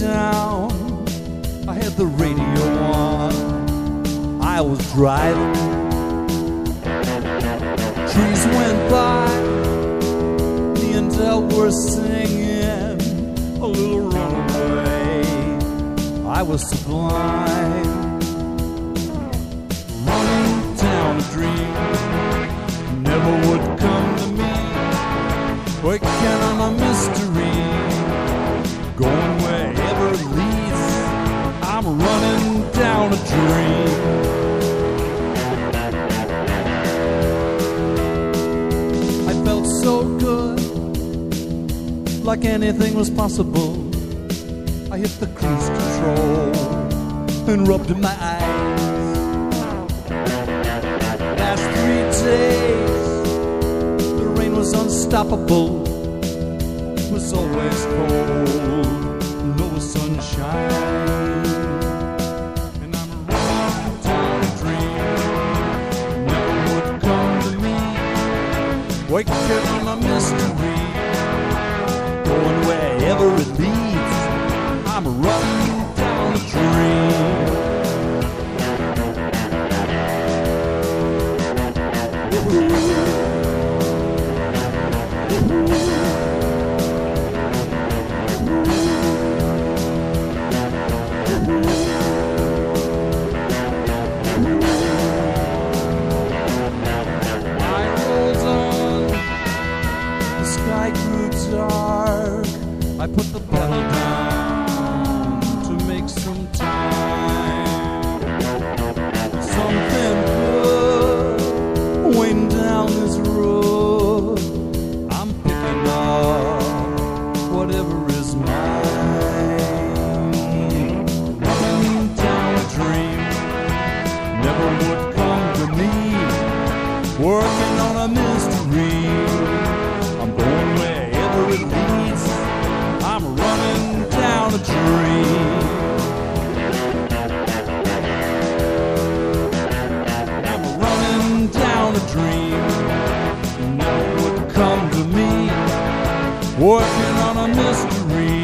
town. I had the radio on. I was driving. Trees went by. Me and Del were singing a little runaway. I was sublime. Running down a dream never would come to me. Working on a mystery, going wherever it leads. I'm running down a dream. I felt so good, like anything was possible. I hit the cruise control and rubbed my eyes. Last 3 days, the rain was unstoppable. It was always cold, no sunshine. And I'm running down a dream never would come to me. Waking on a mystery, going wherever it leads. I'm running down a dream. I put the pedal down to make some time. Something good waiting down this road. I'm picking up whatever is mine. Running down a dream never would come to me. Working on a mystery, I'm going wherever it leads. I'm running down a dream. I'm running down a dream never would come to me. Working on a mystery.